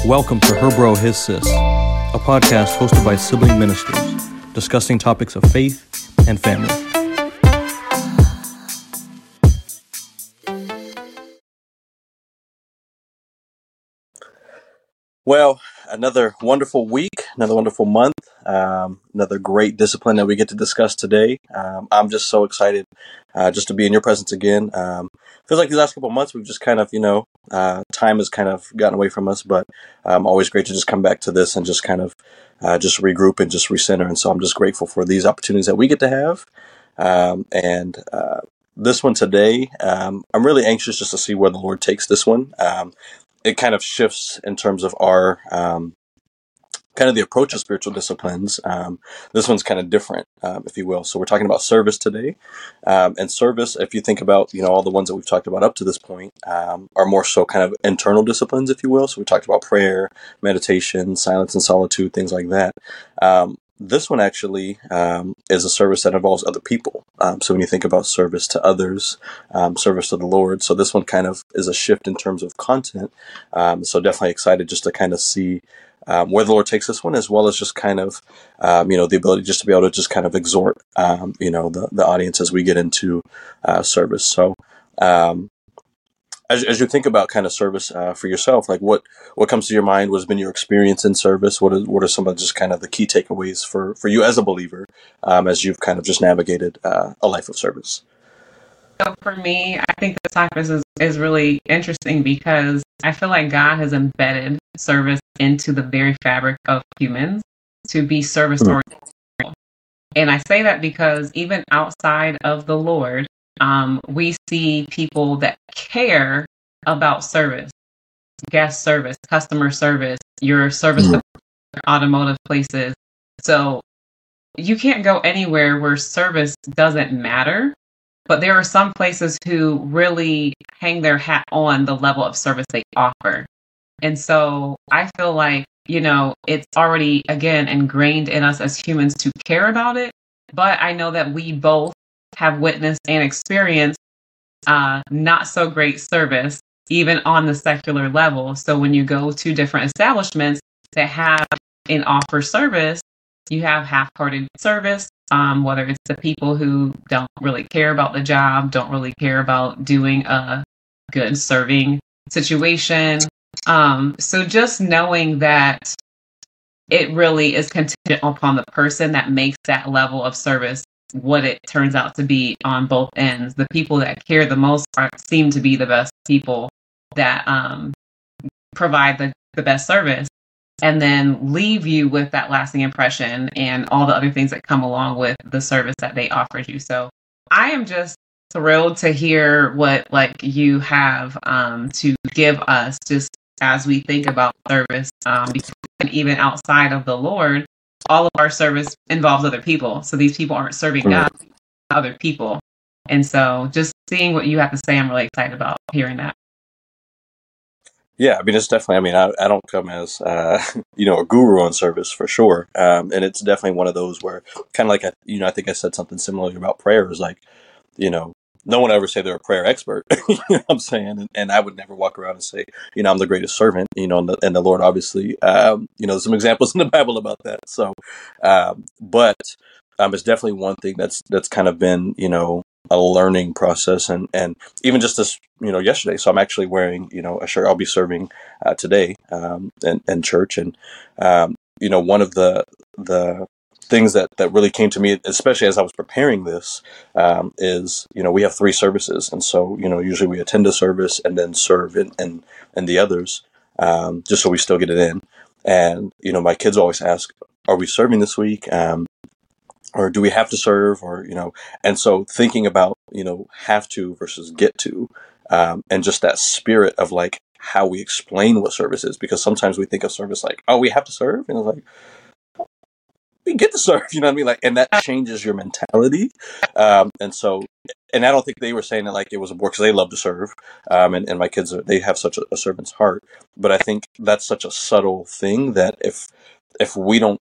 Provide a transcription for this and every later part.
Welcome to Her Bro, His Sis, a podcast hosted by sibling ministers, discussing topics of faith and family. Well, another wonderful week, another wonderful month, another great discipline that we get to discuss today. I'm just so excited just to be in your presence again. Feels like these last couple of months we've just kind of, time has kind of gotten away from us, but always great to just come back to this and just kind of just regroup and just recenter. And so I'm just grateful for these opportunities that we get to have. And this one today, I'm really anxious just to see where the Lord takes this one. It kind of shifts in terms of our kind of the approach of spiritual disciplines. This one's kind of different, if you will. So we're talking about service today. And service, if you think about, all the ones that we've talked about up to this point, are more so kind of internal disciplines, if you will. So we talked about prayer, meditation, silence and solitude, things like that. This one actually is a service that involves other people. So when you think about service to others, service to the Lord, so this one kind of is a shift in terms of content. So definitely excited just to kind of see where the Lord takes this one, as well as just kind of, the ability just to be able to just kind of exhort, the audience as we get into service. So as you think about kind of service for yourself, like what comes to your mind? What has been your experience in service? What are some of just kind of the key takeaways for you as a believer as you've kind of just navigated a life of service? So for me, I think this topic is really interesting because I feel like God has embedded service into the very fabric of humans to be service-oriented. And I say that because even outside of the Lord, we see people that care about service, guest service, customer service, your service to automotive places. So you can't go anywhere where service doesn't matter. But there are some places who really hang their hat on the level of service they offer. And so I feel like, it's already, again, ingrained in us as humans to care about it. But I know that we both have witnessed and experienced not so great service, even on the secular level. So when you go to different establishments that have and offer service, you have half-hearted service, whether it's the people who don't really care about the job, don't really care about doing a good serving situation. So just knowing that it really is contingent upon the person that makes that level of service what it turns out to be on both ends. The people that care the most seem to be the best people that provide the best service, and then leave you with that lasting impression and all the other things that come along with the service that they offered you. So I am just thrilled to hear what you have to give us just as we think about service, because even outside of the Lord, all of our service involves other people. So these people aren't serving God, other people. And so just seeing what you have to say, I'm really excited about hearing that. Yeah, it's definitely, I don't come as, a guru on service for sure. And it's definitely one of those where kind of like, I think I said something similar about prayer is like, no one ever say they're a prayer expert, you know what I'm saying? And I would never walk around and say, I'm the greatest servant, and the Lord obviously, there's some examples in the Bible about that. So, but it's definitely one thing that's kind of been, a learning process and even just this, yesterday. So I'm actually wearing, a shirt I'll be serving today in church. And, one of the things that really came to me, especially as I was preparing this, is, we have 3 services. And so, usually we attend a service and then serve in the others, just so we still get it in. And, my kids always ask, are we serving this week? Or do we have to serve? Or, and so thinking about, have to versus get to, and just that spirit of like how we explain what service is, because sometimes we think of service like, oh, we have to serve. And it's like, we get to serve, you know what I mean? Like, and that changes your mentality. And so, and I don't think they were saying it like it was a bore, because they love to serve. And my kids, they have such a servant's heart. But I think that's such a subtle thing that if we don't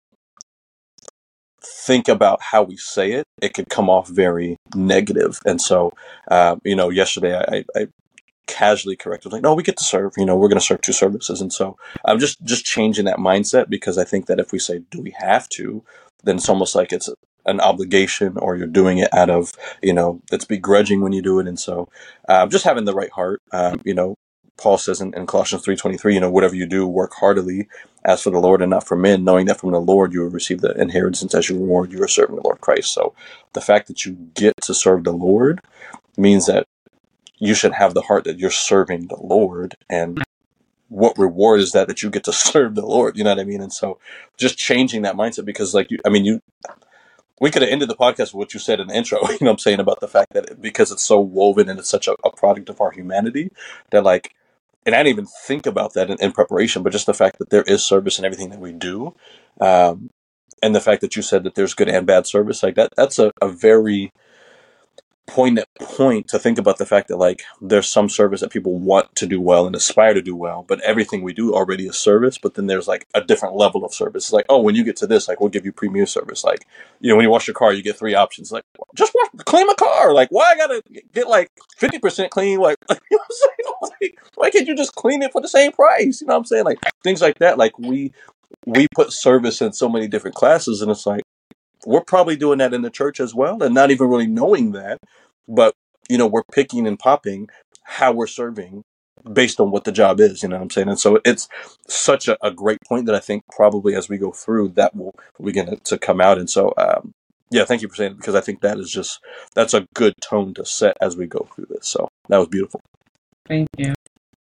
think about how we say it, it could come off very negative. And so, yesterday I casually corrected, like, no, we get to serve, we're going to serve 2 services. And so I'm just changing that mindset, because I think that if we say, do we have to, then it's almost like it's an obligation, or you're doing it out of, it's begrudging when you do it. And so just having the right heart. Paul says in Colossians 3:23, whatever you do, work heartily as for the Lord and not for men, knowing that from the Lord you will receive the inheritance as your reward. You are serving the Lord Christ. So the fact that you get to serve the Lord means that you should have the heart that you're serving the Lord. And what reward is that you get to serve the Lord? You know what I mean? And so just changing that mindset, because we could have ended the podcast with what you said in the intro, what I'm saying, about the fact that because it's so woven and it's such a product of our humanity, that and I didn't even think about that in preparation, but just the fact that there is service in everything that we do. And the fact that you said that there's good and bad service, like that's a very poignant point to think about, the fact that there's some service that people want to do well and aspire to do well, but everything we do already is service. But then there's a different level of service. It's oh, when you get to this, we'll give you premier service. When you wash your car, you get 3 options. Just clean my car. Why I gotta get 50% clean? You know what I'm saying? Why can't you just clean it for the same price? You know what I'm saying? Things like that. We put service in so many different classes, and it's we're probably doing that in the church as well, and not even really knowing that. But, we're picking and popping how we're serving based on what the job is, you know what I'm saying? And so it's such a great point that I think probably as we go through that will begin to come out. And so, thank you for saying it, because I think that's a good tone to set as we go through this. So that was beautiful. Thank you.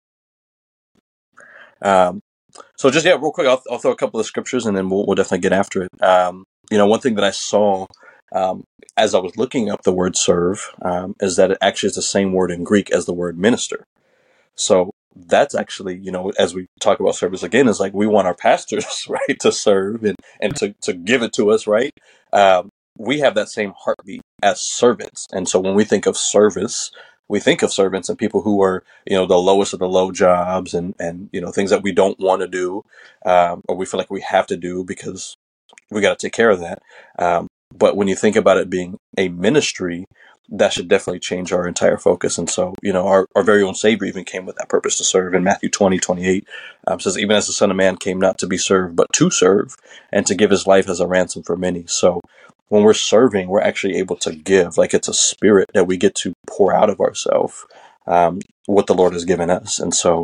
So just, real quick, I'll throw a couple of scriptures and then we'll definitely get after it. One thing that I saw as I was looking up the word serve is that it actually is the same word in Greek as the word minister. So that's actually, as we talk about service again, is we want our pastors, right, to serve and to give it to us, right? We have that same heartbeat as servants. And so when we think of service, we think of servants and people who are, the lowest of the low jobs and things that we don't want to do, or we feel like we have to do because we got to take care of that. But when you think about it being a ministry, that should definitely change our entire focus. And so, our very own Savior even came with that purpose to serve. In Matthew 20:28, says, even as the Son of Man came not to be served, but to serve, and to give his life as a ransom for many. So when we're serving, we're actually able to give. It's a spirit that we get to pour out of ourselves, what the Lord has given us. And so,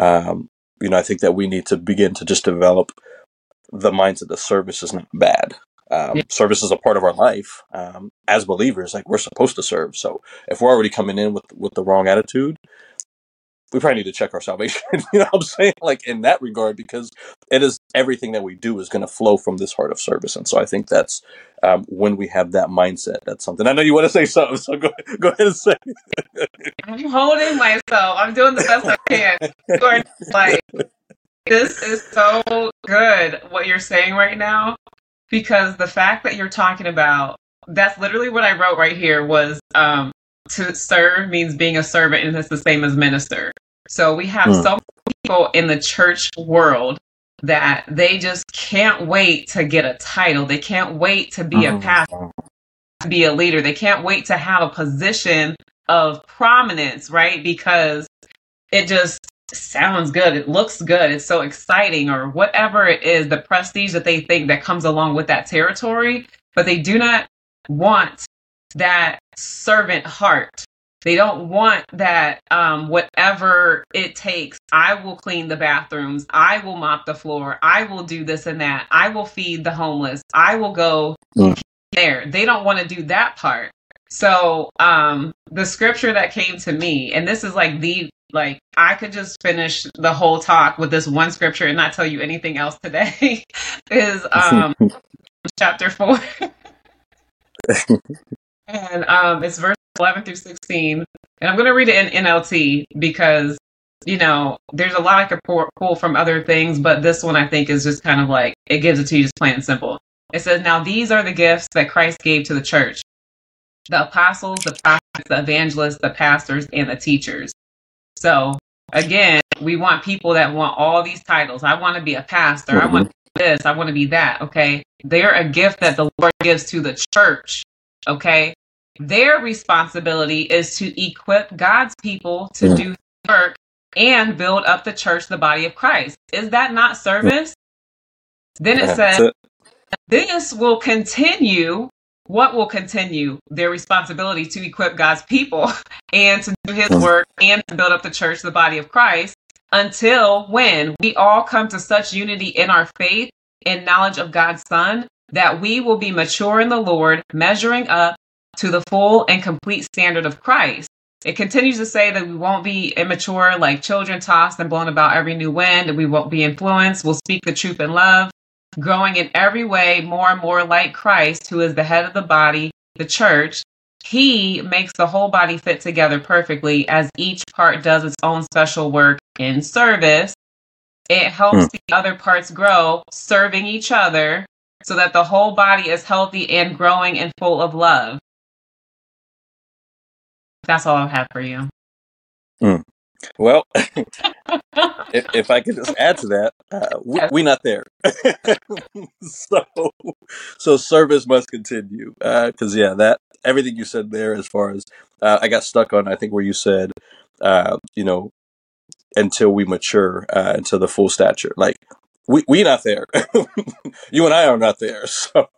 I think that we need to begin to just develop the mindset that service is not bad. Service is a part of our life. As believers, we're supposed to serve. So if we're already coming in with the wrong attitude, we probably need to check our salvation. You know what I'm saying? In that regard, because it is everything that we do is going to flow from this heart of service. And so I think that's when we have that mindset, that's something. I know you want to say something, so go ahead and say it. I'm holding myself. I'm doing the best I can. This is so good what you're saying right now, because the fact that you're talking about, that's literally what I wrote right here was to serve means being a servant, and it's the same as minister. So we have so many people in the church world that they just can't wait to get a title. They can't wait to be a pastor, to be a leader. They can't wait to have a position of prominence, right? Because it just sounds good. It looks good. It's so exciting, or whatever it is, the prestige that they think that comes along with that territory. But they do not want that servant heart. They don't want that whatever it takes. I will clean the bathrooms. I will mop the floor. I will do this and that. I will feed the homeless. I will go there. They don't want to do that part. So the scripture that came to me, and this is I could just finish the whole talk with this one scripture and not tell you anything else today, is chapter 4. And it's verse 11 through 16. And I'm going to read it in NLT because, there's a lot I could pull from other things, but this one I think is just kind of it gives it to you just plain and simple. It says, now these are the gifts that Christ gave to the church: the apostles, the prophets, the evangelists, the pastors, and the teachers. So again, we want people that want all these titles. I want to be a pastor. I want to be this. I want to be that. Okay. They're a gift that the Lord gives to the church. Okay. Their responsibility is to equip God's people to do work and build up the church, the body of Christ. Is that not service? Then it says, this will continue. What will continue? Their responsibility to equip God's people and to do his work and to build up the church, the body of Christ, until when we all come to such unity in our faith and knowledge of God's Son that we will be mature in the Lord, measuring up to the full and complete standard of Christ. It continues to say that we won't be immature like children, tossed and blown about every new wind, and we won't be influenced. We'll speak the truth in love, growing in every way more and more like Christ, who is the head of the body, the church. He makes the whole body fit together perfectly as each part does its own special work in service. It helps the other parts grow, serving each other, so that the whole body is healthy and growing and full of love. That's all I have for you. Well, if I could just add to that, we're not there. So service must continue. Because that everything you said there, as far as I got stuck on, I think where you said, until we mature into the full stature. Like we not there. You and I are not there. So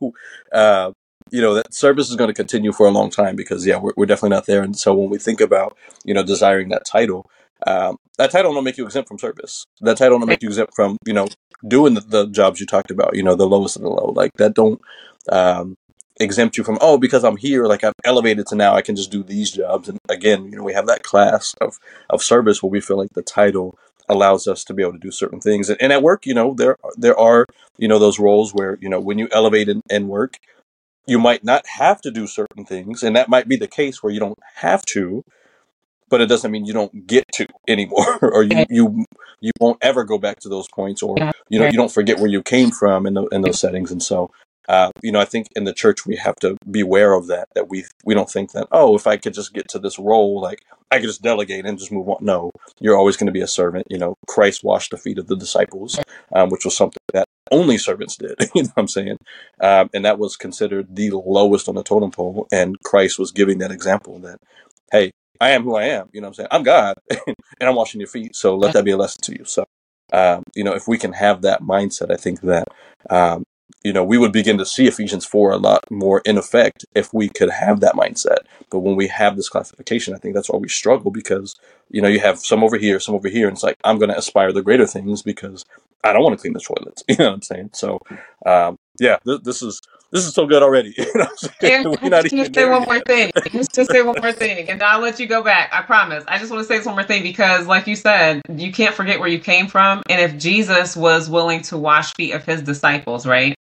that service is going to continue for a long time because we're definitely not there. And so when we think about desiring that title don't make you exempt from service. That title don't make you exempt from doing the jobs you talked about. The lowest of the low. Like that don't exempt you from because I'm here, like I've elevated to now I can just do these jobs. And again, we have that class of service where we feel like the title allows us to be able to do certain things. And at work, there are those roles where when you elevate in work, you might not have to do certain things, and that might be the case where you don't have to, but it doesn't mean you don't get to anymore, or you won't ever go back to those points, or you don't forget where you came from in those settings. And so I think in the church we have to be aware of that we don't think that if I could just get to this role, like I could just delegate and just move on. No, you're always going to be a servant. Christ washed the feet of the disciples, which was something that only servants did. You know what I'm saying? And that was considered the lowest on the totem pole, and Christ was giving that example that, hey, I am who I am. You know what I'm saying? I'm God, and I'm washing your feet. So let that be a lesson to you. So, if we can have that mindset, I think that, we would begin to see Ephesians 4 a lot more in effect if we could have that mindset. But when we have this classification, I think that's why we struggle, because, you have some over here, and it's like, I'm going to aspire to greater things because I don't want to clean the toilets. You know what I'm saying? So, this is so good already. You know what I'm saying? Just say one more thing. Just say one more thing, and I'll let you go back. I promise. I just want to say this one more thing because, like you said, you can't forget where you came from. And if Jesus was willing to wash feet of his disciples, right?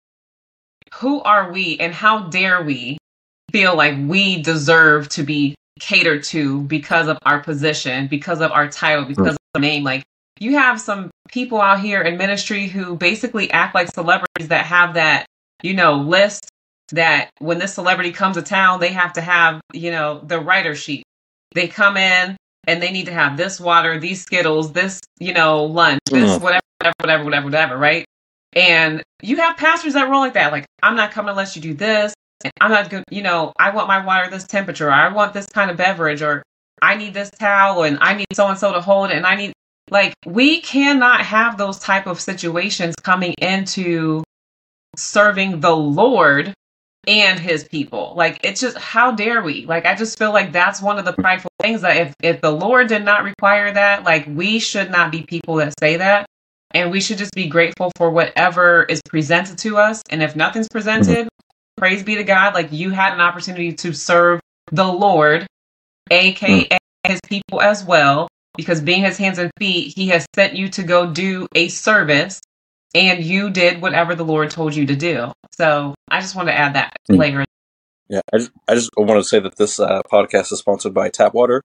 Who are we, and how dare we feel like we deserve to be catered to because of our position, because of our title, because of our name? Like, you have some people out here in ministry who basically act like celebrities that have that list that when this celebrity comes to town, they have to have, the writer sheet. They come in and they need to have this water, these Skittles, this, lunch, this whatever, right? And you have pastors that roll like that. Like, I'm not coming unless you do this. And I'm not good. I want my water this temperature. Or I want this kind of beverage, or I need this towel, and I need so-and-so to hold it. And I need, we cannot have those type of situations coming into serving the Lord and his people. Like, it's just, how dare we? Like, I just feel like that's one of the prideful things that if the Lord did not require that, like, we should not be people that say that. And we should just be grateful for whatever is presented to us. And if nothing's presented, praise be to God. Like, you had an opportunity to serve the Lord, aka his people as well, because being his hands and feet, he has sent you to go do a service, and you did whatever the Lord told you to do. So I just want to add that later. Yeah, I just want to say that this podcast is sponsored by Tap Water.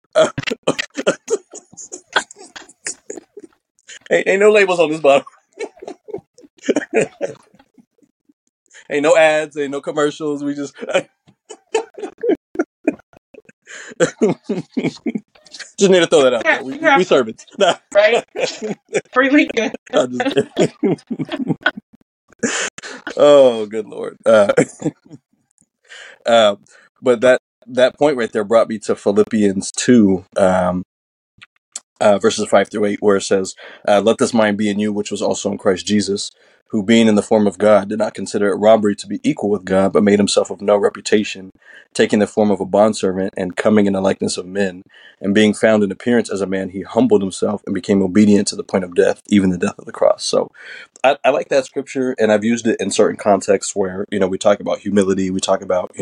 Ain't no labels on this bottle. Ain't no ads, ain't no commercials. We just just need to throw that out there. We serve it. Nah. Right? Freely good. Oh, good Lord. But that point right there brought me to Philippians 2, verses 5 through 8, where it says, "Let this mind be in you, which was also in Christ Jesus, who being in the form of God did not consider it robbery to be equal with God, but made himself of no reputation, taking the form of a bondservant and coming in the likeness of men. And being found in appearance as a man, he humbled himself and became obedient to the point of death, even the death of the cross." So I like that scripture, and I've used it in certain contexts where, we talk about humility, we talk about,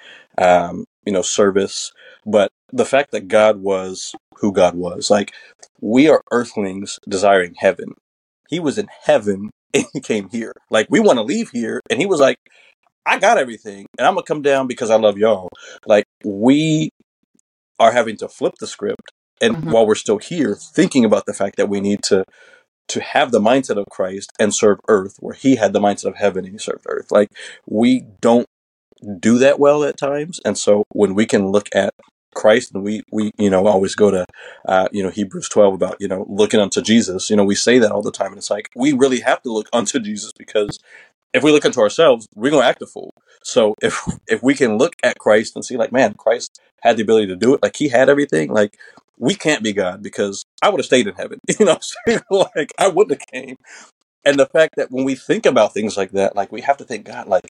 service, but the fact that God was who God was, like, we are earthlings desiring heaven. He was in heaven and he came here. Like, we want to leave here, and he was like, I got everything, and I'm gonna come down because I love y'all. Like, we are having to flip the script, and while we're still here, thinking about the fact that we need to have the mindset of Christ and serve earth, where he had the mindset of heaven and he served earth. Like, we don't do that well at times. And so when we can look at Christ, and we always go to Hebrews 12 about looking unto Jesus. We say that all the time, and it's like, we really have to look unto Jesus, because if we look unto ourselves, we're gonna act a fool. So if we can look at Christ and see, like, man, Christ had the ability to do it, like, he had everything, like, we can't be God, because I would have stayed in heaven. What I'm saying? Like, I wouldn't have came. And the fact that when we think about things like that, like, we have to think, God, like,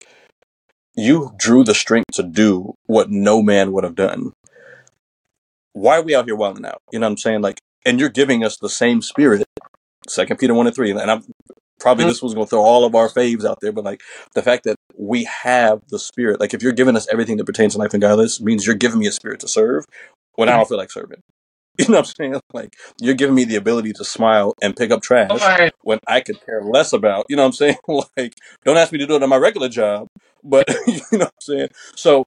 you drew the strength to do what no man would have done. Why are we out here wilding out? You know what I'm saying? Like, and you're giving us the same spirit. 2 Peter 1:3. And I'm probably, this was going to throw all of our faves out there, but like, the fact that we have the spirit, like, if you're giving us everything that pertains to life and godliness, means you're giving me a spirit to serve when I don't feel like serving. You know what I'm saying? Like, you're giving me the ability to smile and pick up trash when I could care less about, you know what I'm saying? Like, don't ask me to do it on my regular job, but you know what I'm saying? So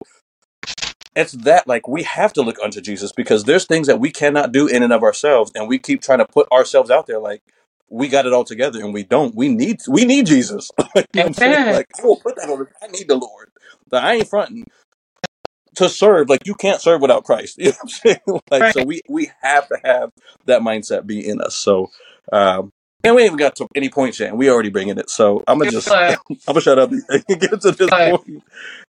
it's that, like, we have to look unto Jesus, because there's things that we cannot do in and of ourselves, and we keep trying to put ourselves out there like we got it all together, and we don't. We need Jesus. You know what I'm saying? Like, I will put that on. I need the Lord. But I ain't fronting to serve. Like, you can't serve without Christ. You know what I'm saying? Like, so we have to have that mindset be in us. So, and we ain't even got to any points yet, and we already bringing it. So I'm gonna shut up and get to this point.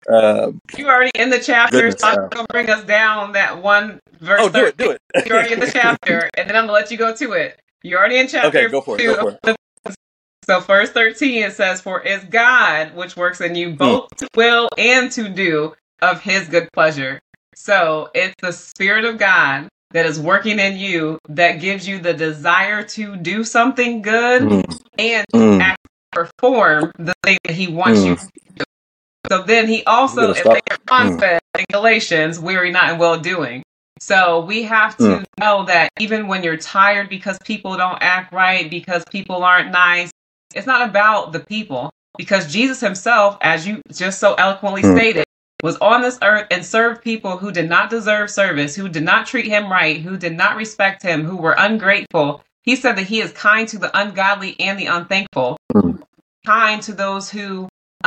You already in the chapter, so I'm gonna bring us down that one verse. Do it. You're already in the chapter, and then I'm gonna let you go to it. You're already in chapter. Okay, go for it. So verse 13, it says, "For it's God which works in you both to will and to do of his good pleasure." So it's the Spirit of God that is working in you that gives you the desire to do something good and to actually perform the thing that he wants you to do. So then he also, as John said in Galatians, weary not in well doing. So we have to know that even when you're tired because people don't act right, because people aren't nice, it's not about the people. Because Jesus himself, as you just so eloquently stated, was on this earth and served people who did not deserve service, who did not treat him right, who did not respect him, who were ungrateful. He said that he is kind to the ungodly and the unthankful, kind to those who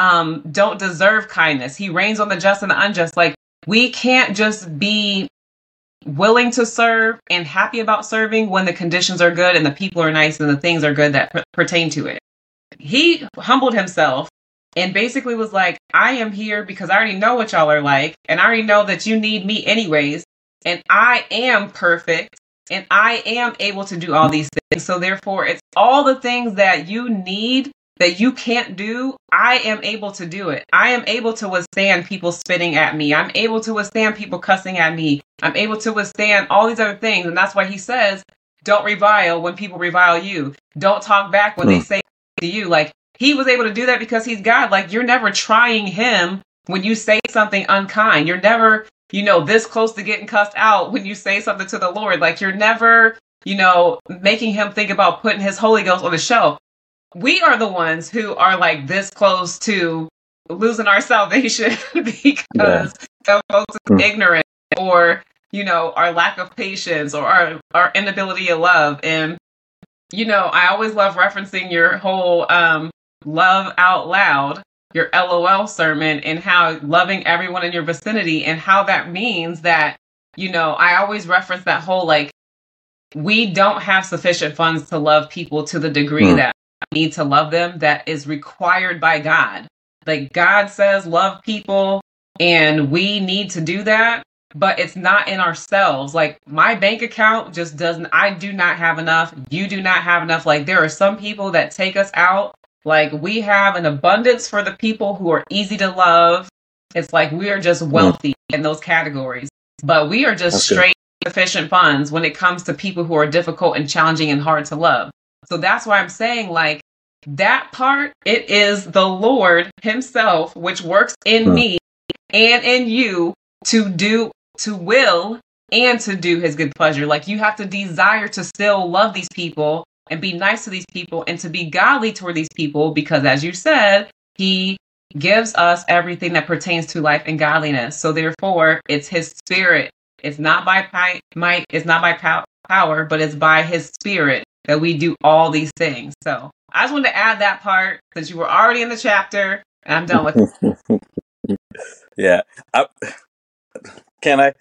don't deserve kindness. He reigns on the just and the unjust. Like, we can't just be willing to serve and happy about serving when the conditions are good and the people are nice and the things are good that pertain to it. He humbled himself and basically was like, I am here because I already know what y'all are like, and I already know that you need me anyways, and I am perfect, and I am able to do all these things. So therefore, it's all the things that you need that you can't do, I am able to do it. I am able to withstand people spitting at me. I'm able to withstand people cussing at me. I'm able to withstand all these other things. And that's why he says, don't revile when people revile you. Don't talk back when they say to you. Like, he was able to do that because he's God. Like, you're never trying him when you say something unkind. You're never, this close to getting cussed out when you say something to the Lord. Like, you're never, making him think about putting his Holy Ghost on the shelf. We are the ones who are like this close to losing our salvation because of folks' ignorance or, our lack of patience or our inability to love. And, I always love referencing your whole love out loud, your LOL sermon, and how loving everyone in your vicinity and how that means that, I always reference that whole, like, we don't have sufficient funds to love people to the degree that need to love them, that is required by God. Like, God says love people and we need to do that, but it's not in ourselves. Like my bank account just doesn't, I do not have enough. You do not have enough. Like there are some people that take us out. Like we have an abundance for the people who are easy to love. It's like we are just wealthy in those categories, but we are just straight sufficient funds when it comes to people who are difficult and challenging and hard to love. So that's why I'm saying like that part, it is the Lord himself, which works in me and in you to will and to do his good pleasure. Like you have to desire to still love these people and be nice to these people and to be godly toward these people, because as you said, he gives us everything that pertains to life and godliness. So therefore, it's his spirit. It's not by might, it's not by power, but it's by his spirit that we do all these things. So I just wanted to add that part since you were already in the chapter, and I'm done with it. Yeah. Can I?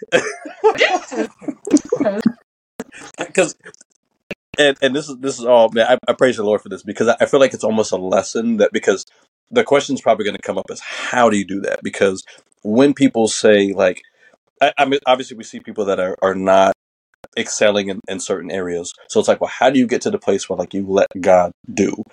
Because and this is all, man, I praise the Lord for this, because I feel like it's almost a lesson that, because the question's probably going to come up is, how do you do that? Because when people say, like, I mean, obviously we see people that are not excelling in certain areas. So it's like, well, how do you get to the place where like you let God do?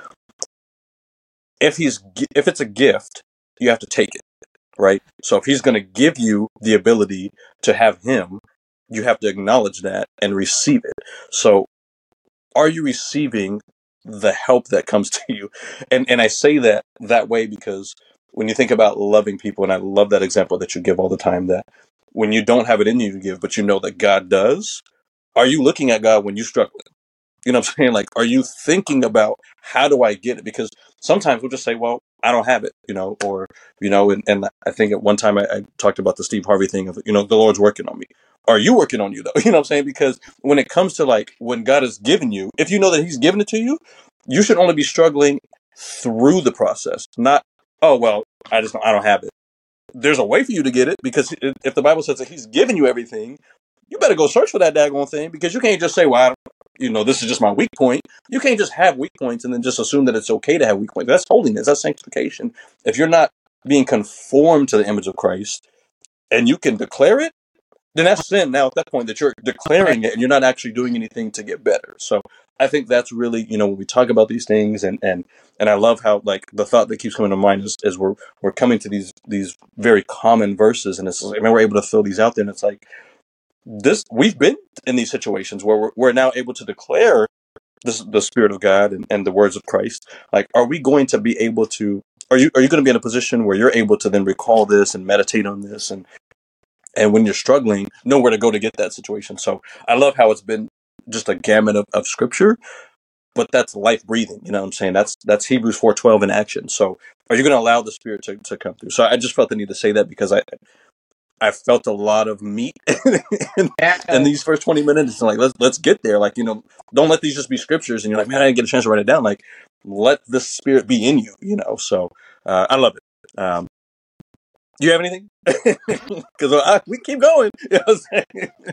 If it's a gift, you have to take it, right? So if he's going to give you the ability to have him, you have to acknowledge that and receive it. So are you receiving the help that comes to you? And I say that way because when you think about loving people, and I love that example that you give all the time, that when you don't have it in you to give, but you know that God does, are you looking at God when you're struggling? You know what I'm saying? Like, are you thinking about, how do I get it? Because sometimes we'll just say, well, I don't have it, or, and I think at one time I talked about the Steve Harvey thing of, the Lord's working on me. Are you working on you though? You know what I'm saying? Because when it comes to like, when God has given you, if you know that he's given it to you, you should only be struggling through the process, not, oh, well, I don't have it. There's a way for you to get it, because if the Bible says that he's given you everything, you better go search for that daggone thing, because you can't just say, well, this is just my weak point. You can't just have weak points and then just assume that it's okay to have weak points. That's holiness. That's sanctification. If you're not being conformed to the image of Christ and you can declare it, then that's sin now at that point, that you're declaring it and you're not actually doing anything to get better. So I think that's really, when we talk about these things, and I love how, like, the thought that keeps coming to mind is we're coming to these very common verses, and it's like, we're able to throw these out there, and it's like, we've been in these situations where we're now able to declare the Spirit of God and the words of Christ. Like, are we going to be able to, are you going to be in a position where you're able to then recall this and meditate on this, and when you're struggling, know where to go to get that situation? So I love how it's been just a gamut of scripture, but that's life breathing. You know what I'm saying? That's Hebrews 4:12 in action. So are you going to allow the Spirit to come through? So I just felt the need to say that, because I felt a lot of meat in these first 20 minutes. Like, let's get there. Like, don't let these just be scriptures and you're like, man, I didn't get a chance to write it down. Like, let the Spirit be in you, So I love it. Do you have anything? Because we keep going. You know what I'm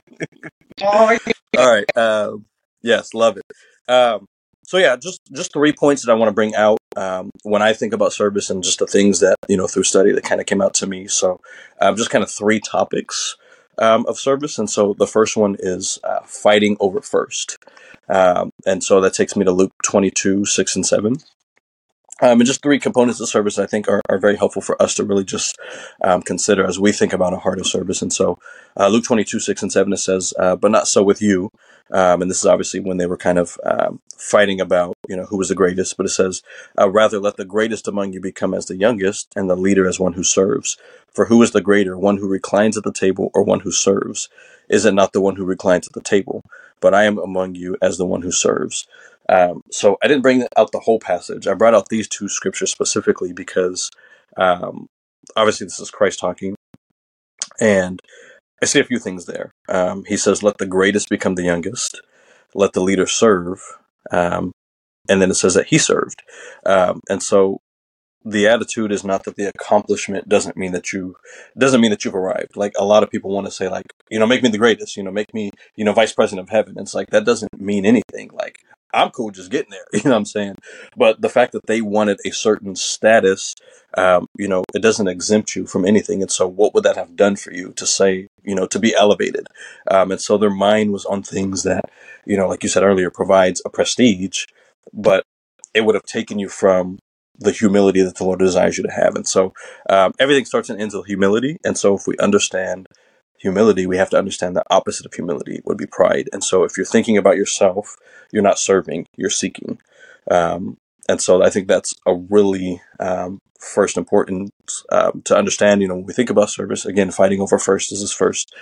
saying? All right. Yes, love it. So yeah, just 3 points that I want to bring out when I think about service, and just the things that, through study that kind of came out to me. So just kind of 3 topics of service. And so the first one is fighting over first. And so that takes me to Luke 22:6-7. And just 3 components of service I think are very helpful for us to really just consider as we think about a heart of service. And so Luke 22:6-7, it says, but not so with you. And this is obviously when they were kind of fighting about, who was the greatest. But it says, rather let the greatest among you become as the youngest, and the leader as one who serves. For who is the greater, one who reclines at the table or one who serves? Is it not the one who reclines at the table? But I am among you as the one who serves. So I didn't bring out the whole passage. I brought out these 2 scriptures specifically because obviously this is Christ talking, and I see a few things there. He says, let the greatest become the youngest, let the leader serve, and then it says that he served. And so the attitude is not that the accomplishment doesn't mean that you've arrived. Like, a lot of people want to say, like, make me the greatest, make me, vice president of heaven. It's like, that doesn't mean anything. Like, I'm cool just getting there, you know what I'm saying? But the fact that they wanted a certain status, it doesn't exempt you from anything. And so what would that have done for you to say, to be elevated. And so their mind was on things that, like you said earlier, provides a prestige, but it would have taken you from the humility that the Lord desires you to have. And so everything starts and ends with humility. And so if we understand humility, we have to understand the opposite of humility would be pride. And so if you're thinking about yourself, you're not serving, you're seeking. And so I think that's a really first important to understand. When we think about service, again, fighting over first is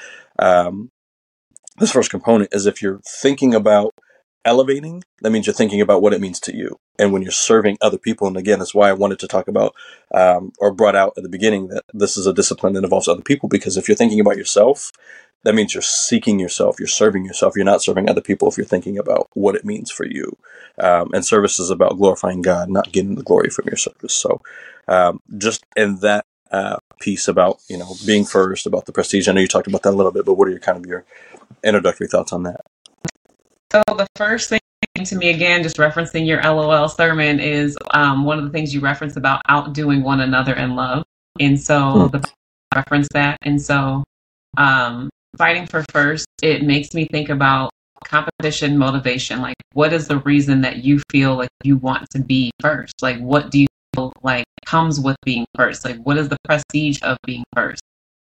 this first component is if you're thinking about elevating, that means you're thinking about what it means to you. And when you're serving other people, and again, that's why I wanted to talk about or brought out at the beginning that this is a discipline that involves other people, because if you're thinking about yourself, that means you're seeking yourself, you're serving yourself, you're not serving other people if you're thinking about what it means for you. And service is about glorifying God, not getting the glory from your service. So just in that piece about, being first, about the prestige, I know you talked about that a little bit, but what are your introductory thoughts on that? So the first thing to me, again, just referencing your LOL sermon, is one of the things you referenced about outdoing one another in love. And so the reference that. And so fighting for first, it makes me think about competition motivation. Like, what is the reason that you feel like you want to be first? Like, what do you feel like comes with being first? Like, what is the prestige of being first?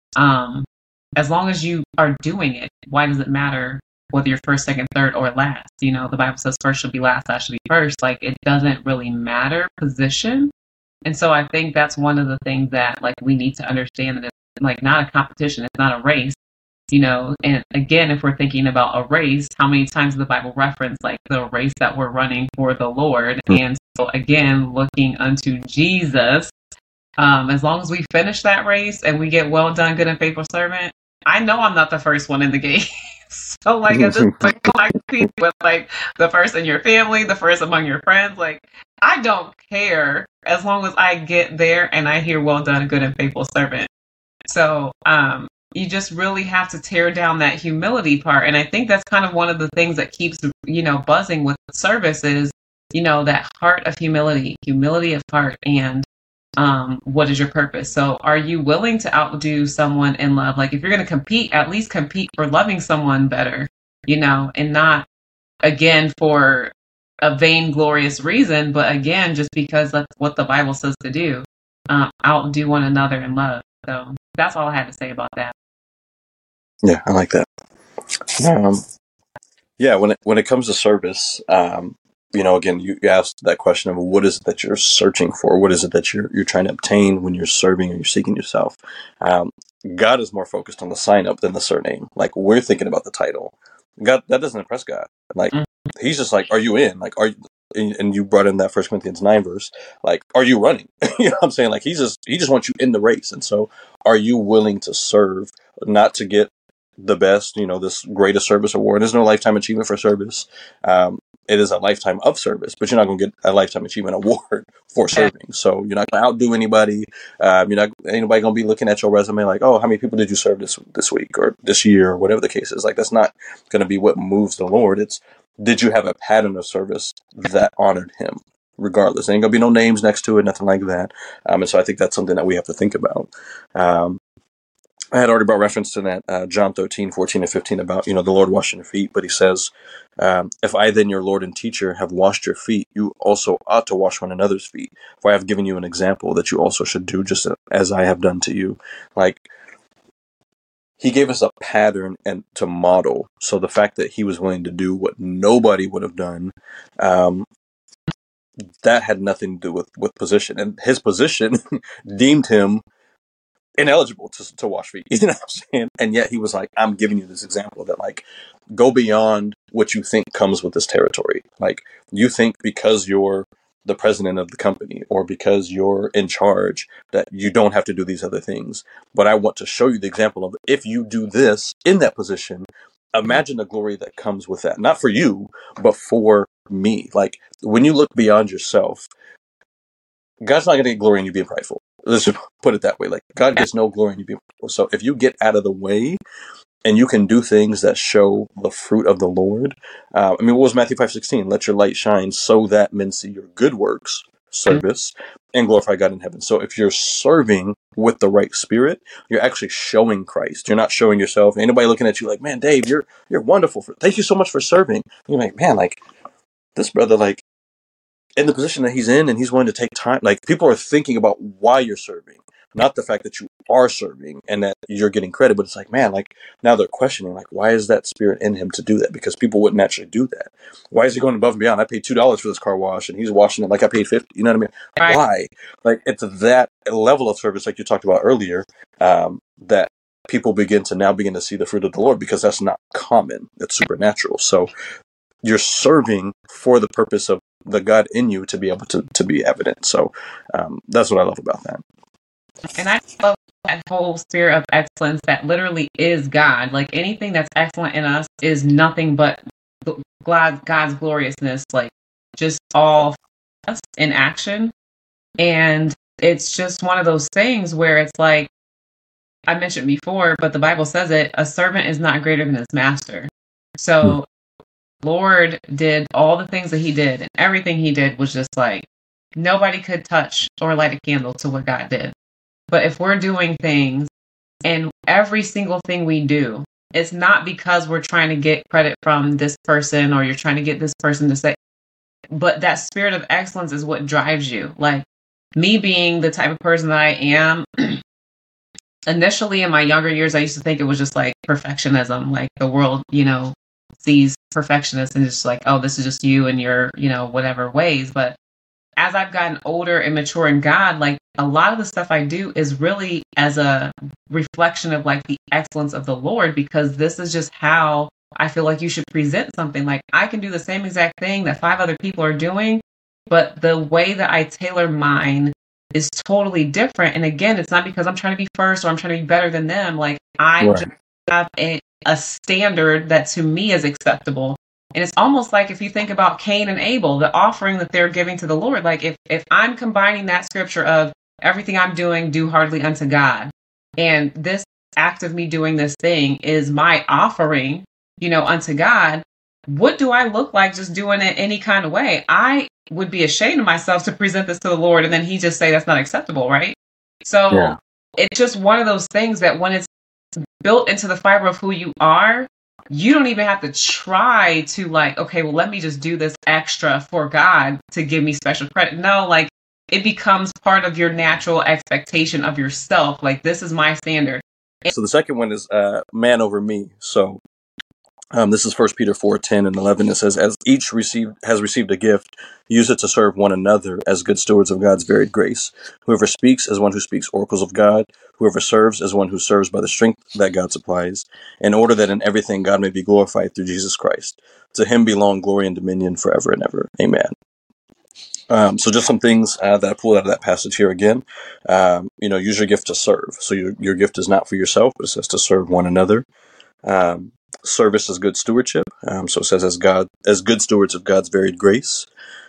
As long as you are doing it, why does it matter whether you're first, second, third, or last? The Bible says first should be last, last should be first. Like, it doesn't really matter position. And so I think that's one of the things that, like, we need to understand, that it's like not a competition, it's not a race. And again, if we're thinking about a race, how many times does the Bible reference like the race that we're running for the Lord? And so again, looking unto Jesus, as long as we finish that race and we get well done, good and faithful servant, I know I'm not the first one in the game. So like at this point, I compete with like the first in your family, the first among your friends. Like, I don't care as long as I get there and I hear well done, good and faithful servant. So you just really have to tear down that humility part. And I think that's kind of one of the things that keeps, buzzing with service is, that heart of humility of heart. And what is your purpose? So are you willing to outdo someone in love? Like, if you're going to compete, at least compete for loving someone better, and not, again, for a vainglorious reason, but again, just because that's what the Bible says to do, outdo one another in love. So that's all I had to say about that. Yeah, I like that. Yeah, when it comes to service, again, you asked that question of what is it that you're searching for? What is it that you're trying to obtain when you're serving or you're seeking yourself? God is more focused on the sign up than the surname. Like, we're thinking about the title. God, that doesn't impress God. Like, he's just like, are you in? Like, are you? And you brought in that 1 Corinthians 9 verse. Like, are you running? You know what I'm saying? Like, he just wants you in the race. And so, are you willing to serve, not to get the best, this greatest service award? There's no lifetime achievement for service. It is a lifetime of service, but you're not going to get a lifetime achievement award for serving. So you're not going to outdo anybody. Ain't nobody going to be looking at your resume like, oh, how many people did you serve this week or this year or whatever the case is? Like, that's not going to be what moves the Lord. It's, did you have a pattern of service that honored him? Regardless, there ain't gonna be no names next to it, nothing like that. And so I think that's something that we have to think about. I had already brought reference to that, John 13, 14 and 15 about, the Lord washing your feet. But he says, if I then, your Lord and teacher, have washed your feet, you also ought to wash one another's feet. For I have given you an example that you also should do just as I have done to you. Like, he gave us a pattern and to model. So the fact that he was willing to do what nobody would have done, that had nothing to do with position. And his position deemed him ineligible to wash feet. You know what I'm saying? And yet he was like, I'm giving you this example that, like, go beyond what you think comes with this territory. Like, you think because you're the president of the company or because you're in charge that you don't have to do these other things. But I want to show you the example of, if you do this in that position, imagine the glory that comes with that. Not for you, but for me. Like, when you look beyond yourself, God's not going to get glory in you being prideful. Let's just put it that way. Like, God gets no glory in you being prideful. So if you get out of the way and you can do things that show the fruit of the Lord. What was Matthew 5:16? Let your light shine so that men see your good works service and glorify God in heaven. So if you're serving with the right spirit, you're actually showing Christ. You're not showing yourself. Anybody looking at you like, man, Dave, you're wonderful. Thank you so much for serving. You're like, man, like this brother, like in the position that he's in, and he's willing to take time. Like people are thinking about why you're serving, not the fact that you are serving and that you're getting credit. But it's like, man, like now they're questioning, like, why is that spirit in him to do that? Because people wouldn't actually do that. Why is he going above and beyond? I paid $2 for this car wash, and he's washing it like I paid $50. You know what I mean? Right. Why? Like it's that level of service, like you talked about earlier, that people begin to see the fruit of the Lord, because that's not common. It's supernatural. So you're serving for the purpose of the God in you to be able to be evident. So that's what I love about that. And I love that whole spirit of excellence that literally is God. Like anything that's excellent in us is nothing but God's gloriousness, like just all us in action. And it's just one of those things where it's like, I mentioned before, but the Bible says it, a servant is not greater than his master. So Lord did all the things that he did, and everything he did was just like nobody could touch or light a candle to what God did. But if we're doing things, and every single thing we do, it's not because we're trying to get credit from this person or you're trying to get this person to say, but that spirit of excellence is what drives you. Like me being the type of person that I am, initially in my younger years, I used to think it was just like perfectionism, like the world, sees perfectionists and just like, oh, this is just you and your, whatever ways. But as I've gotten older and mature in God, like a lot of the stuff I do is really as a reflection of like the excellence of the Lord, because this is just how I feel like you should present something. Like I can do the same exact thing that 5 other people are doing, but the way that I tailor mine is totally different. And again, it's not because I'm trying to be first or I'm trying to be better than them. Like I just have a standard that to me is acceptable. And it's almost like if you think about Cain and Abel, the offering that they're giving to the Lord, like if I'm combining that scripture of everything I'm doing, do heartily unto God, and this act of me doing this thing is my offering, unto God, what do I look like just doing it any kind of way? I would be ashamed of myself to present this to the Lord and then he just say that's not acceptable, right? So it's just one of those things that when it's built into the fiber of who you are, you don't even have to try to like, okay, well, let me just do this extra for God to give me special credit. No, like it becomes part of your natural expectation of yourself. Like this is my standard. So the second one is man over me. So this is 1 Peter 4:10 and 11. It says, as each has received a gift, use it to serve one another as good stewards of God's varied grace. Whoever speaks as one who speaks oracles of God. Whoever serves as one who serves by the strength that God supplies, in order that in everything God may be glorified through Jesus Christ. To him belong glory and dominion forever and ever. Amen. So just some things that I pulled out of that passage here again. Use your gift to serve. So your gift is not for yourself, but it says to serve one another. Service is good stewardship. So it says as good stewards of God's varied grace.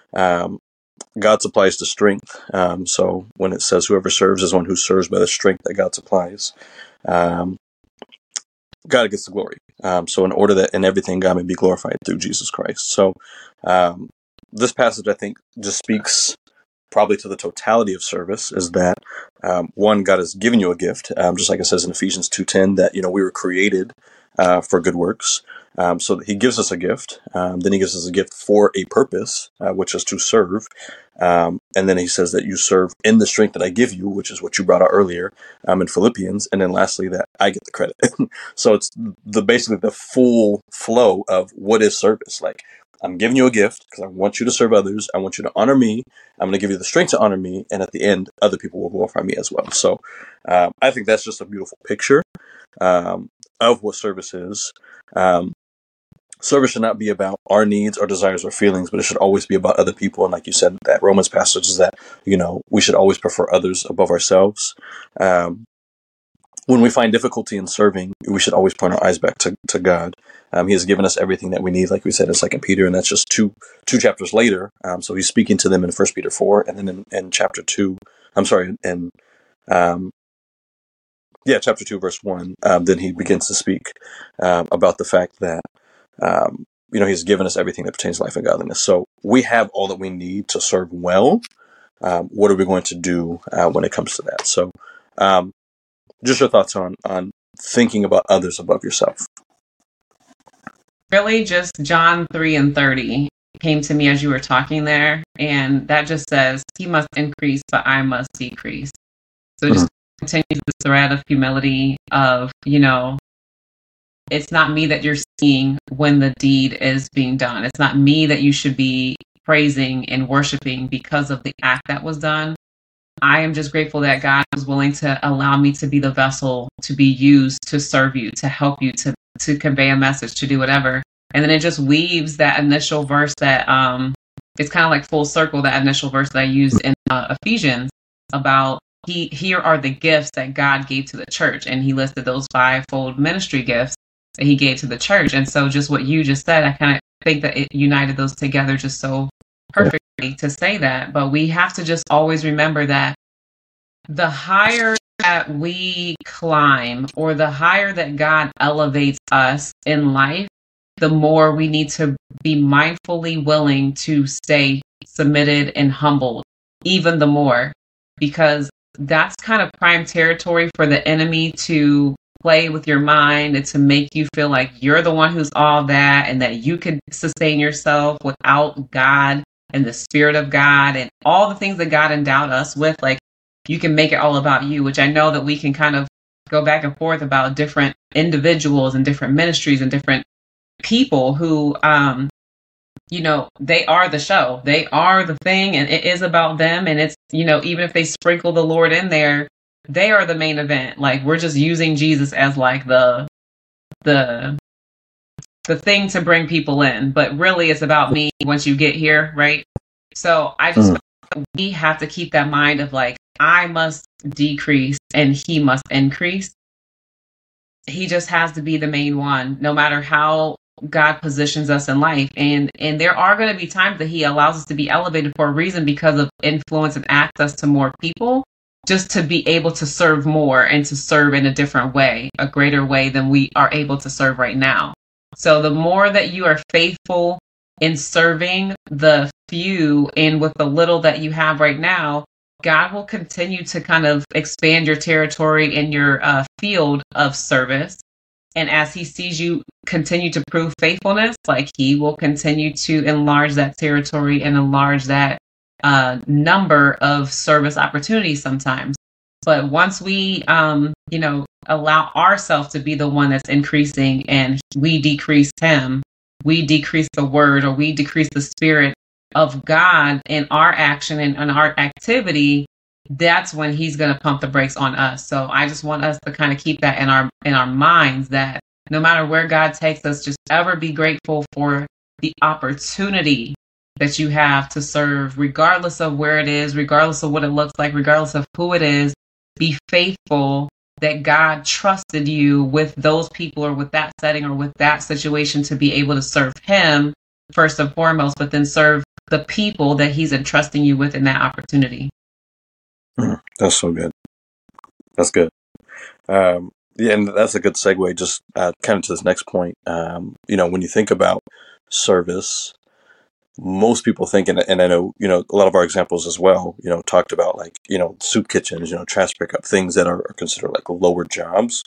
God supplies the strength. So when it says whoever serves is one who serves by the strength that God supplies, God gets the glory. So in order that in everything God may be glorified through Jesus Christ. So this passage, I think, just speaks probably to the totality of service, is that one, God has given you a gift, just like it says in Ephesians 2:10, that we were created for good works. So he gives us a gift. Then he gives us a gift for a purpose, which is to serve. And then he says that you serve in the strength that I give you, which is what you brought out earlier in Philippians. And then lastly, that I get the credit. So it's basically the full flow of what is service. Like, I'm giving you a gift because I want you to serve others. I want you to honor me. I'm going to give you the strength to honor me. And at the end, other people will glorify me as well. So I think that's just a beautiful picture of what service is. Service should not be about our needs, our desires, or feelings, but it should always be about other people. And like you said, that Romans passage is that, we should always prefer others above ourselves. When we find difficulty in serving, we should always point our eyes back to God. He has given us everything that we need, like we said in 2 Peter, and that's just two chapters later. So he's speaking to them in 1 Peter 4, and then in chapter 2, chapter 2, verse 1, then he begins to speak about the fact that he's given us everything that pertains to life and godliness. So we have all that we need to serve well. what are we going to do when it comes to that? So, just your thoughts on thinking about others above yourself. Really, just John 3:30 came to me as you were talking there, and that just says, "He must increase, but I must decrease." So just continue the thread of humility of, it's not me that you're seeing when the deed is being done. It's not me that you should be praising and worshiping because of the act that was done. I am just grateful that God was willing to allow me to be the vessel to be used to serve you, to help you, to convey a message, to do whatever. And then it just weaves that initial verse that it's kind of like full circle, that initial verse that I used in Ephesians about here are the gifts that God gave to the church. And he listed those fivefold ministry gifts that he gave to the church. And so just what you just said, I kind of think that it united those together just so perfectly to say that. But we have to just always remember that the higher that we climb, or the higher that God elevates us in life, the more we need to be mindfully willing to stay submitted and humbled, even the more, because that's kind of prime territory for the enemy to play with your mind and to make you feel like you're the one who's all that, and that you can sustain yourself without God and the Spirit of God and all the things that God endowed us with. Like, you can make it all about you, which I know that we can kind of go back and forth about different individuals and different ministries and different people who, they are the show, they are the thing, and it is about them. And it's, even if they sprinkle the Lord in there, they are the main event. Like, we're just using Jesus as like the thing to bring people in, but really it's about me once you get here, right? So I just we have to keep that mind of like, I must decrease and he must increase. He just has to be the main one, no matter how God positions us in life. And there are going to be times that he allows us to be elevated for a reason, because of influence and access to more people, just to be able to serve more and to serve in a different way, a greater way than we are able to serve right now. So the more that you are faithful in serving the few and with the little that you have right now, God will continue to kind of expand your territory in your field of service. And as he sees you continue to prove faithfulness, like, he will continue to enlarge that territory and enlarge that number of service opportunities sometimes. But once we, allow ourselves to be the one that's increasing, and we decrease him, we decrease the word, or we decrease the Spirit of God in our action and our activity, that's when he's going to pump the brakes on us. So I just want us to kind of keep that in our minds, that no matter where God takes us, just ever be grateful for the opportunity that you have to serve, regardless of where it is, regardless of what it looks like, regardless of who it is. Be faithful that God trusted you with those people, or with that setting, or with that situation, to be able to serve him first and foremost, but then serve the people that he's entrusting you with in that opportunity. That's so good. That's good. Yeah, and that's a good segue, just kind of to this next point. When you think about service, most people think, and I know, a lot of our examples as well, talked about, like, soup kitchens, trash pickup, things that are considered like lower jobs.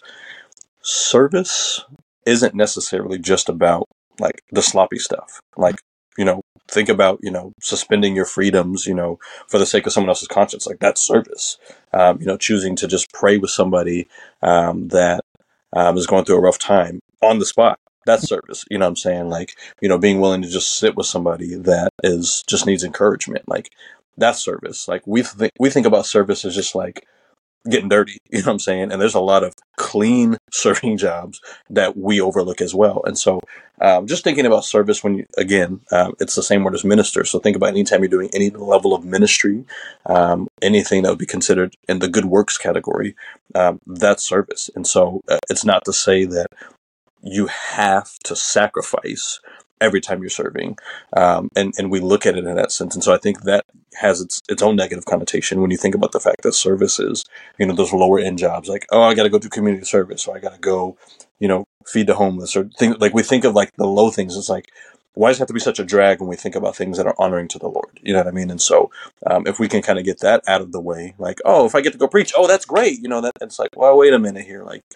Service isn't necessarily just about like the sloppy stuff. Like, think about, suspending your freedoms, for the sake of someone else's conscience. Like, that's service. Choosing to just pray with somebody that is going through a rough time on the spot. That's service. You know what I'm saying? Like, being willing to just sit with somebody that just needs encouragement. Like, that's service. Like, we think about service as just like getting dirty, you know what I'm saying? And there's a lot of clean serving jobs that we overlook as well. And so just thinking about service, it's the same word as minister. So think about anytime you're doing any level of ministry, anything that would be considered in the good works category, that's service. And so it's not to say that you have to sacrifice every time you're serving. And we look at it in that sense. And so I think that has its own negative connotation when you think about the fact that service is, those lower end jobs, like, oh, I got to go do community service, or I got to go, feed the homeless, or things like, we think of like the low things. It's like, why does it have to be such a drag when we think about things that are honoring to the Lord? You know what I mean? And so if we can kind of get that out of the way, like, oh, if I get to go preach, oh, that's great. That it's like, well, wait a minute here. Like,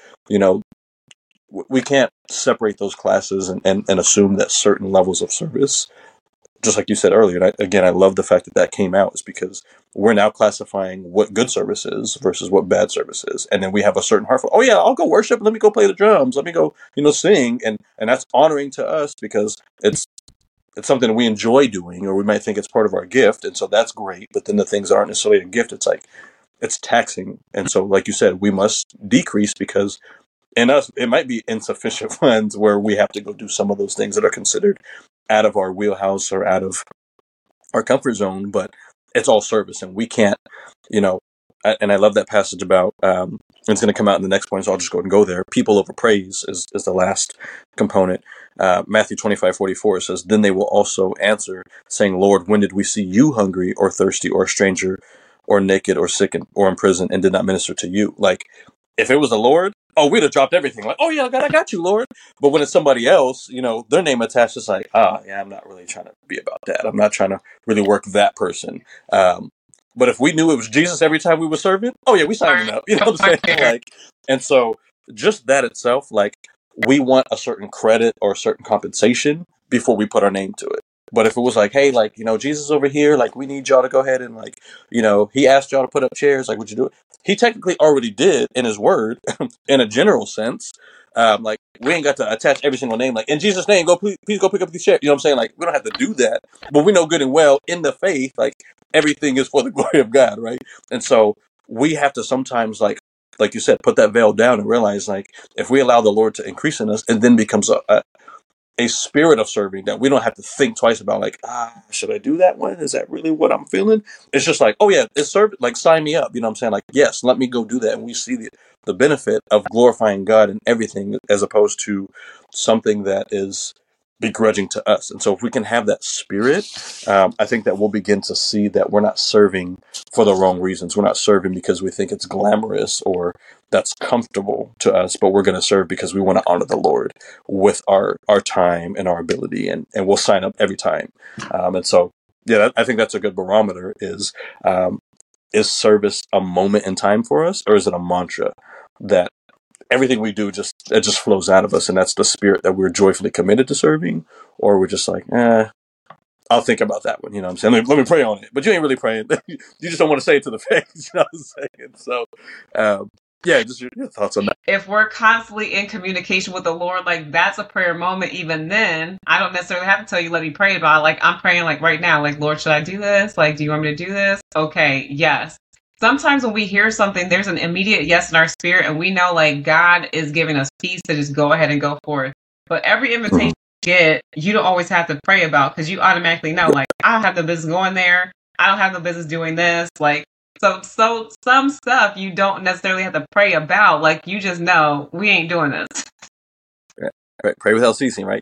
we can't separate those classes and assume that certain levels of service, just like you said earlier, and I love the fact that that came out, is because we're now classifying what good service is versus what bad service is. And then we have a certain heart for, oh yeah, I'll go worship. Let me go play the drums. Let me go, sing. And that's honoring to us because it's something we enjoy doing, or we might think it's part of our gift. And so that's great. But then the things that aren't necessarily a gift, it's like, it's taxing. And so, like you said, we must decrease because in us, it might be insufficient funds where we have to go do some of those things that are considered out of our wheelhouse or out of our comfort zone, but it's all service, and we can't, and I love that passage about, it's going to come out in the next point, so I'll just go there. People over praise is the last component. Matthew 25:44 says, then they will also answer, saying, Lord, when did we see you hungry or thirsty or a stranger or naked or sick or in prison and did not minister to you? Like, if it was the Lord, oh, we'd have dropped everything. Like, oh yeah, God, I got you, Lord. But when it's somebody else, their name attached, it's like, yeah, I'm not really trying to be about that. I'm not trying to really work that person. But if we knew it was Jesus every time we were serving, oh yeah, we signed up. You know what I'm saying? Like, and so just that itself, like, we want a certain credit or a certain compensation before we put our name to it. But if it was like, hey, like, Jesus over here, like, we need y'all to go ahead and, like, he asked y'all to put up chairs, like, would you do it? He technically already did in his word, in a general sense. Like, we ain't got to attach every single name, like, in Jesus' name, please go pick up these chairs. You know what I'm saying? Like, we don't have to do that. But we know good and well, in the faith, like, everything is for the glory of God, right? And so we have to sometimes, like you said, put that veil down and realize, like, if we allow the Lord to increase in us, it then becomes a spirit of serving that we don't have to think twice about, like, should I do that one? Is that really what I'm feeling? It's just like, oh yeah, it's served, like, sign me up. You know what I'm saying? Like, yes, let me go do that. And we see the benefit of glorifying God in everything, as opposed to something that is begrudging to us. And so if we can have that spirit, I think that we'll begin to see that we're not serving for the wrong reasons. We're not serving because we think it's glamorous or that's comfortable to us, but we're going to serve because we want to honor the Lord with our time and our ability, and we'll sign up every time. And so, yeah, I think that's a good barometer. Is service a moment in time for us, or is it a mantra that everything we do just flows out of us, and that's the spirit that we're joyfully committed to serving, or we're just like, I'll think about that one. You know what I'm saying? Let me pray on it. But you ain't really praying. You just don't want to say it to the face. You know what I'm saying? So, yeah, just your thoughts on that. If we're constantly in communication with the Lord, like, that's a prayer moment. Even then, I don't necessarily have to tell you, let me pray about it. Like, I'm praying, like, right now, like, Lord, should I do this? Like, do you want me to do this? Okay, yes. Sometimes when we hear something, there's an immediate yes in our spirit, and we know, like, God is giving us peace to just go ahead and go forth. But every invitation you get, you don't always have to pray about, because you automatically know, like, I don't have no business going there. I don't have no business doing this. Like, so some stuff you don't necessarily have to pray about. Like, you just know, we ain't doing this. Right. Pray without ceasing, right?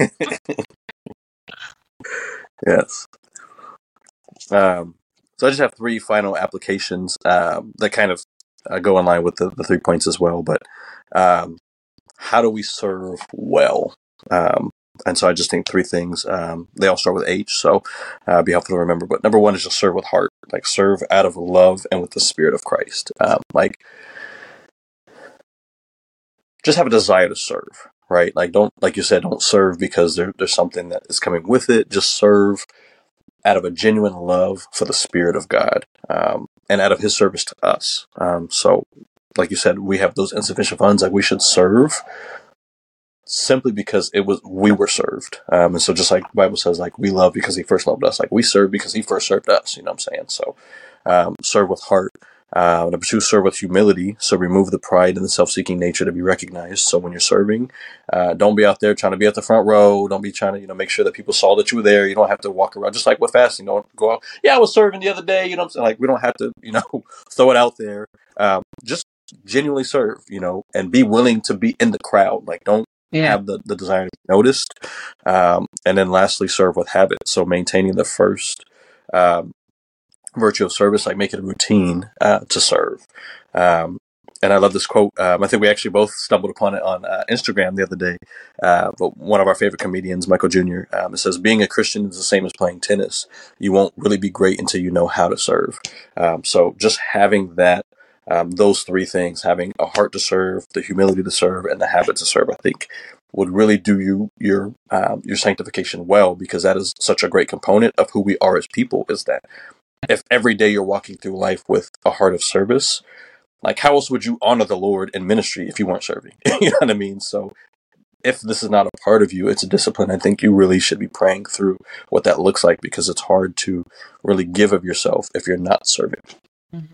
Yes. So I just have three final applications that kind of go in line with the 3 points as well. But how do we serve well? And so I just think three things. They all start with H, so be helpful to remember. But number one is just serve with heart, like serve out of love and with the Spirit of Christ. Like, just have a desire to serve, right? Like, don't, like you said, don't serve because there's something that is coming with it. Just serve out of a genuine love for the Spirit of God, and out of His service to us. So, like you said, we have those insufficient funds. Like, we should serve simply because we were served. And so, just like the Bible says, like, we love because He first loved us. Like, we serve because He first served us. You know what I'm saying? So, serve with heart. Number two, serve with humility. So remove the pride and the self-seeking nature to be recognized. So when you're serving, don't be out there trying to be at the front row. Don't be trying to, make sure that people saw that you were there. You don't have to walk around, just like with fasting. Don't go out, yeah, I was serving the other day. You know what I'm saying? Like, we don't have to, throw it out there. Just genuinely serve, and be willing to be in the crowd. Like, don't have the desire to be noticed. And then lastly, serve with habit. So maintaining the first, virtue of service, like make it a routine to serve. And I love this quote. I think we actually both stumbled upon it on Instagram the other day. But one of our favorite comedians, Michael Jr., it says, being a Christian is the same as playing tennis. You won't really be great until you know how to serve. So just having that, those three things, having a heart to serve, the humility to serve, and the habit to serve, I think would really do your sanctification well, because that is such a great component of who we are as people, is that if every day you're walking through life with a heart of service, like, how else would you honor the Lord in ministry if you weren't serving? You know what I mean? So if this is not a part of you, it's a discipline. I think you really should be praying through what that looks like, because it's hard to really give of yourself if you're not serving. Mhm.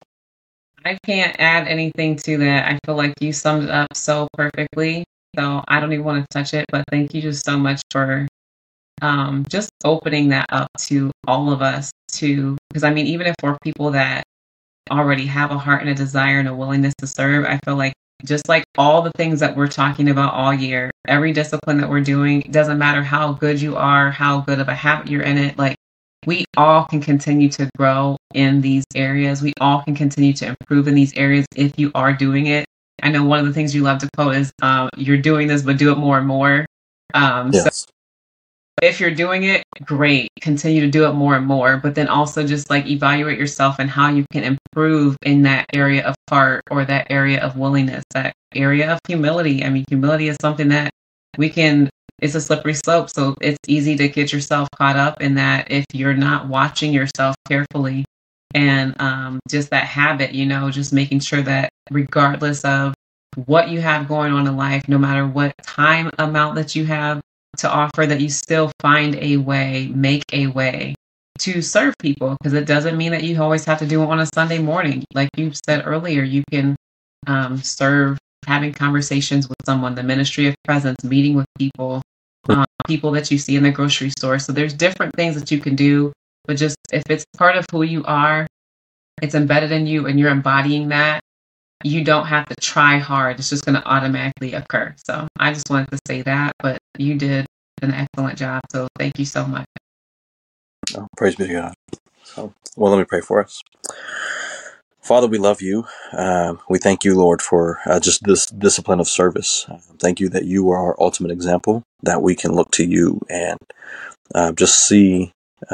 I can't add anything to that. I feel like you summed it up so perfectly. So I don't even want to touch it, but thank you just so much for just opening that up to all of us to, because I mean, even if we're people that already have a heart and a desire and a willingness to serve, I feel like just like all the things that we're talking about all year, every discipline that we're doing, it doesn't matter how good you are, how good of a habit you're in it, like we all can continue to grow in these areas. We all can continue to improve in these areas if you are doing it. I know one of the things you love to quote is, you're doing this, but do it more and more. So Yes. if you're doing it, great. Continue to do it more and more. But then also just like evaluate yourself and how you can improve in that area of heart or that area of willingness, that area of humility. I mean, humility is something that we can, it's a slippery slope. So it's easy to get yourself caught up in that if you're not watching yourself carefully. And just that habit, just making sure that regardless of what you have going on in life, no matter what time amount that you have to offer, that you still find a way, make a way to serve people, because it doesn't mean that you always have to do it on a Sunday morning. Like you said earlier, you can serve having conversations with someone, the ministry of presence, meeting with people, people that you see in the grocery store. So there's different things that you can do, but just if it's part of who you are, it's embedded in you and you're embodying that, you don't have to try hard. It's just going to automatically occur. So I just wanted to say that, but you did an excellent job. So thank you so much. Oh, praise be to God. So, well, let me pray for us. Father, we love you. We thank you, Lord, for just this discipline of service. Thank you that you are our ultimate example, that we can look to you and just see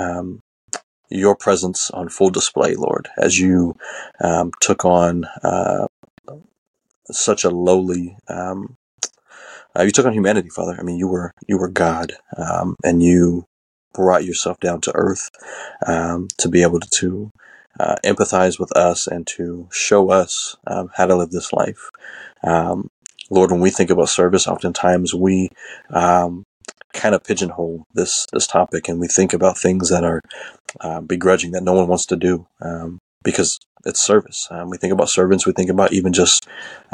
your presence on full display, Lord, as you took on such a lowly. You took on humanity, Father. I mean, you were God, and you brought yourself down to earth to be able to empathize with us and to show us how to live this life. Lord, when we think about service, oftentimes we kind of pigeonhole this topic, and we think about things that are begrudging, that no one wants to do, because it's service. We think about servants. We think about even just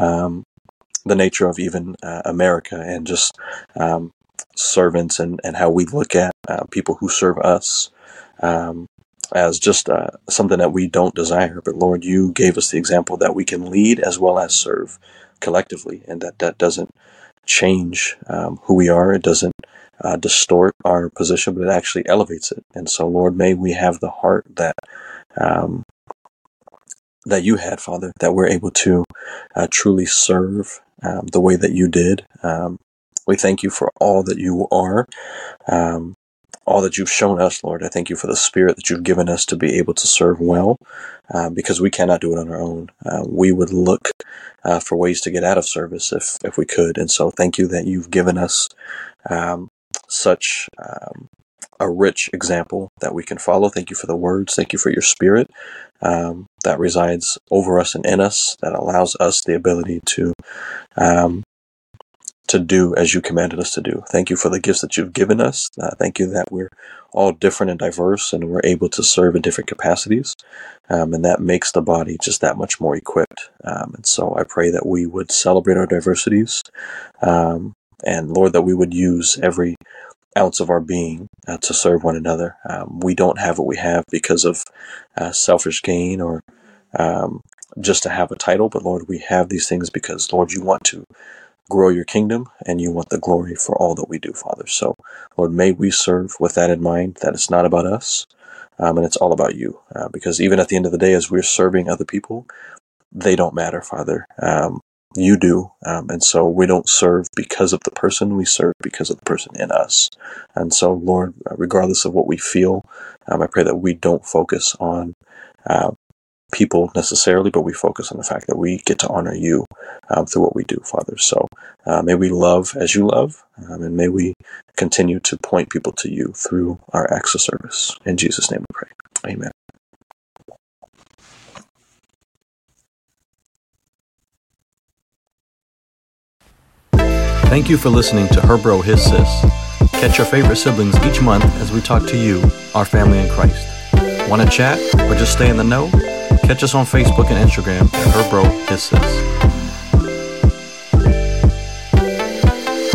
the nature of even America, and just servants, and how we look at people who serve us as just something that we don't desire. But Lord, you gave us the example that we can lead as well as serve collectively, and that doesn't change who we are. It doesn't distort our position, but it actually elevates it. And so, Lord, may we have the heart that that you had, Father, that we're able to truly serve the way that you did. We thank you for all that you are, all that you've shown us, Lord. I thank you for the spirit that you've given us to be able to serve well, because we cannot do it on our own. We would look for ways to get out of service if we could. And so thank you that you've given us such a rich example that we can follow. Thank you for the words. Thank you for your spirit that resides over us and in us, that allows us the ability to do as you commanded us to do. Thank you for the gifts that you've given us. Thank you that we're all different and diverse, and we're able to serve in different capacities. And that makes the body just that much more equipped. And so I pray that we would celebrate our diversities. And Lord, that we would use every ounce of our being to serve one another. We don't have what we have because of selfish gain, or just to have a title, but Lord, we have these things because, Lord, you want to grow your kingdom, and you want the glory for all that we do, Father. So, Lord, may we serve with that in mind, that it's not about us, and it's all about you. Because even at the end of the day, as we're serving other people, they don't matter, Father. You do. And so we don't serve because of the person, we serve because of the person in us. And so, Lord, regardless of what we feel, I pray that we don't focus on people necessarily, but we focus on the fact that we get to honor you through what we do, Father. So may we love as you love, and may we continue to point people to you through our acts of service. In Jesus' name we pray. Amen. Thank you for listening to Her Bro, His Sis. Catch your favorite siblings each month as we talk to you, our family in Christ. Want to chat or just stay in the know? Catch us on Facebook and Instagram at Her Bro, His Sis.